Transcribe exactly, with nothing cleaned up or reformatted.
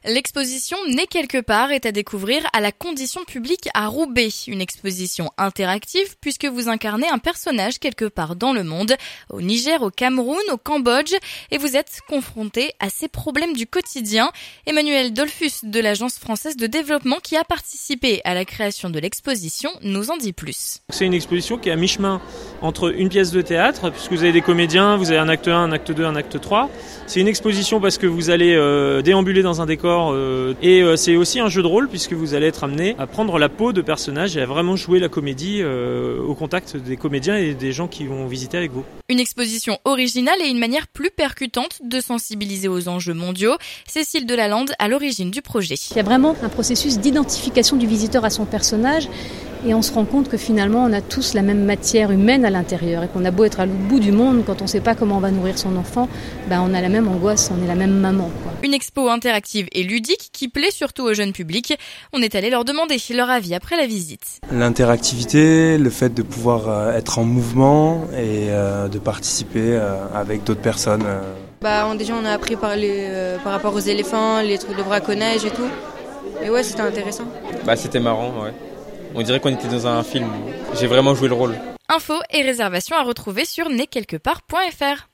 L'exposition Né quelque part est à découvrir à la Condition publique à Roubaix. Une exposition interactive puisque vous incarnez un personnage quelque part dans le monde, au Niger, au Cameroun, au Cambodge, et vous êtes confronté à ces problèmes du quotidien. Emmanuel Dolphus de l'Agence française de développement qui a participé à la création de l'exposition nous en dit plus. C'est une exposition qui est à mi-chemin entre une pièce de théâtre, puisque vous avez des comédiens, vous avez un acte un, un acte deux, un acte trois. C'est une exposition parce que vous allez euh, déambuler dans un décor euh, et euh, c'est aussi un jeu de rôle puisque vous allez être amené à prendre la peau de personnages et à vraiment jouer la comédie euh, au contact des comédiens et des gens qui vont visiter avec vous. Une exposition originale et une manière plus percutante de sensibiliser aux enjeux mondiaux. Cécile Delalande à l'origine du projet. Il y a vraiment un processus d'identification du visiteur à son personnage. Et on se rend compte que finalement on a tous la même matière humaine à l'intérieur et qu'on a beau être à l'autre bout du monde, quand on ne sait pas comment on va nourrir son enfant, ben on a la même angoisse, on est la même maman, quoi. Une expo interactive et ludique qui plaît surtout au jeune public. On est allé leur demander leur avis après la visite. L'interactivité, le fait de pouvoir être en mouvement et de participer avec d'autres personnes. Bah on, déjà on a appris par, les, euh, par rapport aux éléphants, les trucs de braconnage et tout. Et ouais, c'était intéressant. Bah c'était marrant, ouais. On dirait qu'on était dans un film. J'ai vraiment joué le rôle. Infos et réservations à retrouver sur né quelque part point f r.